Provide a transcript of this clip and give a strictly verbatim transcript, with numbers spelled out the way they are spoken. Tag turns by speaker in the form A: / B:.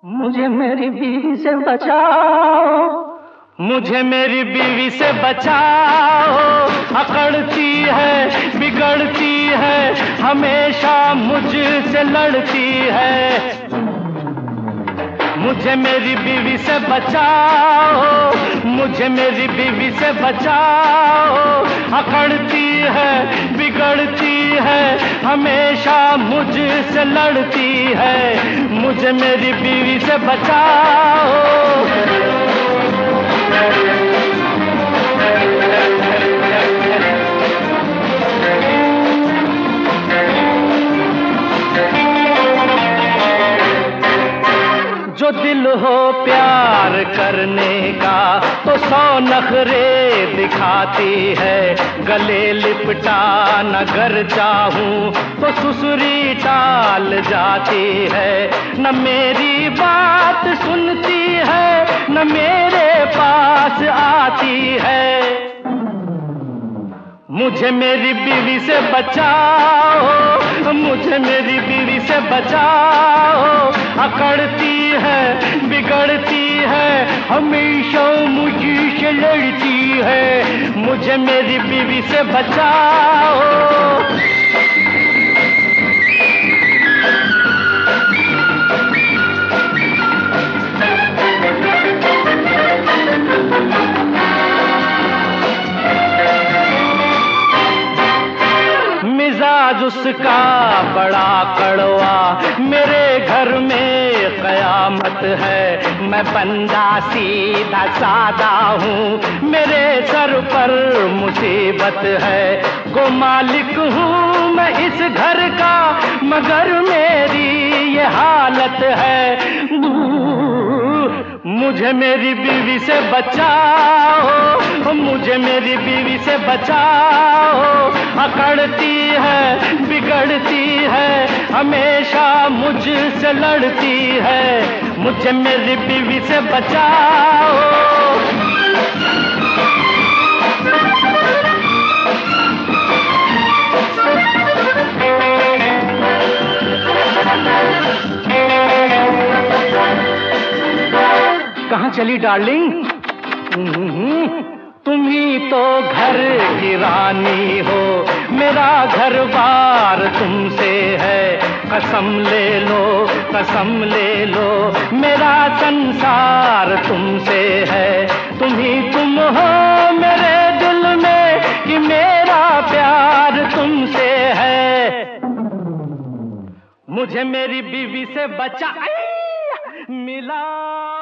A: मुझे मेरी बीवी से बचाओ, मुझे मेरी बीवी से बचाओ। अकड़ती है, बिगड़ती है, हमेशा मुझसे लड़ती है। मुझे मेरी बीवी से बचाओ, मुझे मेरी बीवी से बचाओ। अकड़ती है, बिगड़ती है, हमेशा मुझसे लड़ती है। मुझे मेरी बीवी से बचाओ। जो दिल हो प्यार करने का तो सौ नखरे दिखाती है। गले लिपटा न घर चाहूं तो सुसुरी टाल जाती है। न मेरी बात सुनती है, न मेरे पास आती है। मुझे मेरी बीवी से बचाओ, मुझे मेरी बीवी से बचाओ। अकड़ती है, बिगड़ती है, हमेशा मुझी से लड़ती है। मुझे मेरी बीवी से बचाओ। मिजाज उसका बड़ा कड़वा, मेरे घर में कयामत है। मैं बंदा सीधा सादा हूँ, मेरे सर पर मुसीबत है। गो मालिक हूँ मैं इस घर का, मगर मेरी ये हालत है। मुझे मेरी बीवी से बचाओ, मुझे मेरी बीवी से बचाओ। अकड़ती है, बिगड़ती है, हमेशा मुझसे लड़ती है। मुझे मेरी बीवी से बचाओ। कहाँ चली डार्लिंग? तुम ही तो घर की रानी हो, मेरा घर बार तुमसे है। कसम ले लो, कसम ले लो, मेरा संसार तुमसे है। तुम ही तुम हो मेरे दिल में, कि मेरा प्यार तुमसे है। मुझे मेरी बीवी से बचा मिला।